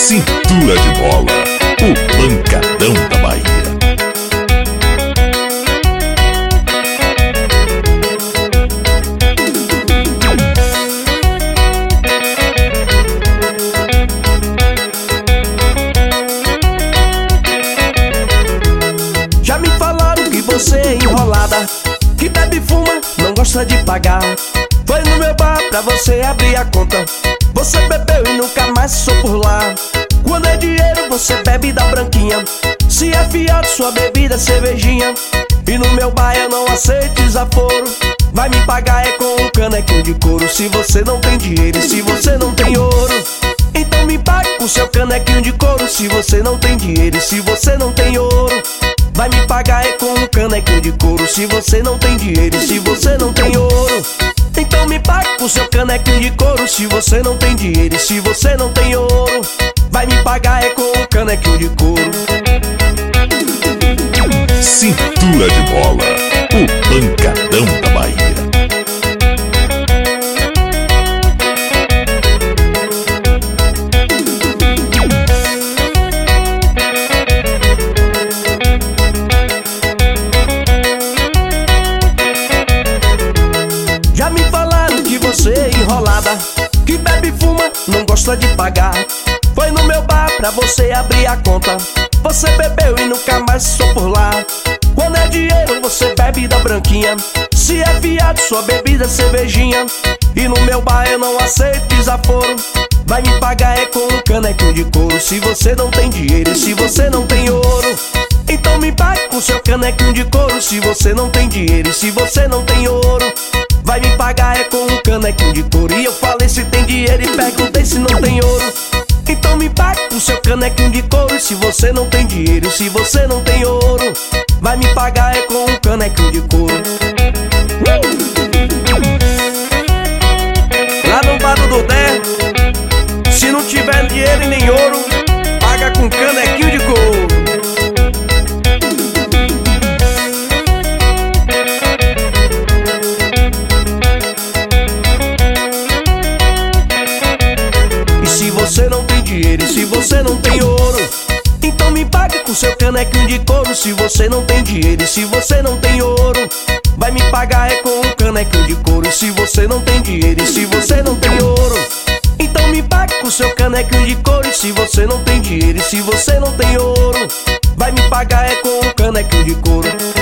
Cintura de Bola, o pancadão da Bahia. Já me falaram que você é enrolada, que bebe e fuma, não gosta de pagar. Foi no meu bar pra você abrir a conta, você bebeu e nunca mais passou por lá. Quando é dinheiro você bebe da branquinha, se é fiado sua bebida é cervejinha. E no meu bar eu não aceito desaforo, vai me pagar é com um canequinho de couro. Se você não tem dinheiro e se você não tem ouro, então me pague com seu canequinho de couro. Se você não tem dinheiro e se você não tem ouro, vai me pagar é com um canequinho de couro. Se você não tem dinheiro e se você não tem ouro, então me pague com seu canequinho de couro. Se você não tem dinheiro e se você não tem ouro, vai me pagar é com um canequinho de couro. Cintura de Bola, o pancadão da Bahia. Já me falaram que você é enrolada, que bebe e fuma, não gosta de pagar. Foi no meu bar pra você abrir a conta, você bebeu e nunca mais passou por lá. Quando é dinheiro você bebe da branquinha, se é fiado sua bebida é cervejinha. E no meu bar eu não aceito desaforo, vai me pagar é com um canequinho de couro. Se você não tem dinheiro e se você não tem ouro, então me pague com seu canequinho de couro. Se você não tem dinheiro e se você não tem ouro, vai me pagar é com um canequinho de couro. E eu falei se tem dinheiro e perguntei se não tem ouro, então me pague com seu canequinho de couro. E se você não tem dinheiro e se você não tem ouro, vai me pagar é com um canequinho de couro. Lá no bar do Dodé, se não tiver dinheiro e nem ouro, paga com canequinho de couro. Se você não tem dinheiro e se você não tem ouro, então me pague com seu canequinho de couro. Se você não tem dinheiro e se você não tem ouro, vai me pagar é com um canequinho de couro. E se você não tem dinheiro e se você não tem ouro, então me pague com seu canequinho de couro. E se você não tem dinheiro e se você não tem ouro, vai me pagar é com um canequinho de couro.